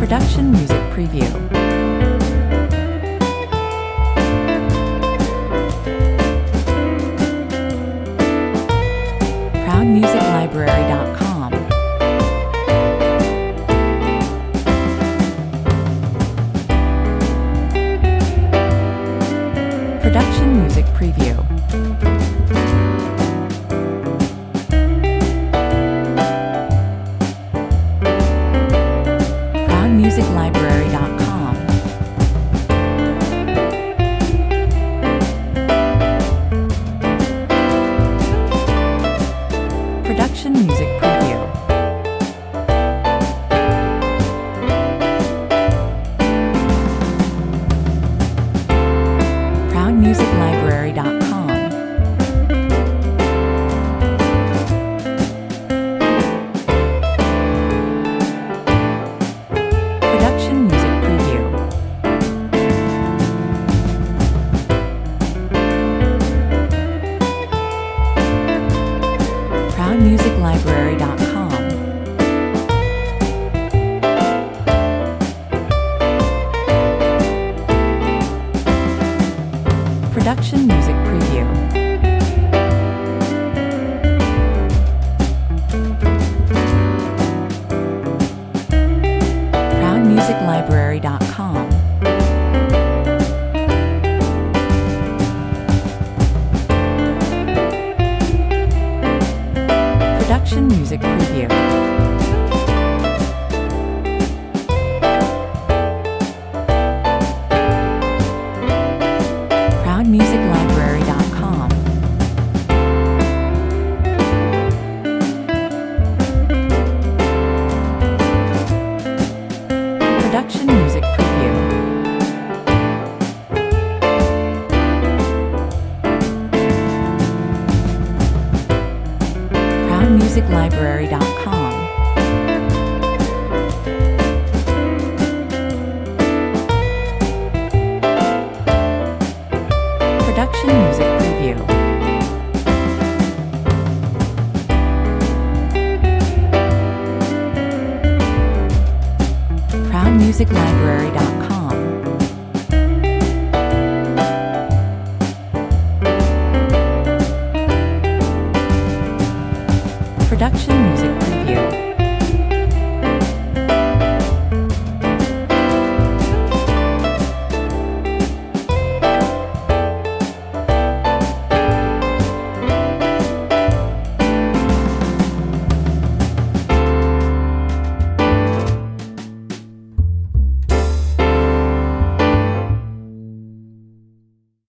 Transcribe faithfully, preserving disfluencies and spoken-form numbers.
Production Music Preview. proud music library dot com. Production Music Preview. proud music library dot com. Production Music Preview. proud music library dot com. Production Music Preview. proud music library dot com. Production Music Preview. proud music library dot com. Production Music Preview. proud music library dot com. Production Music Preview. proud music library dot com. Production Music Preview. proud music library dot com. Production Music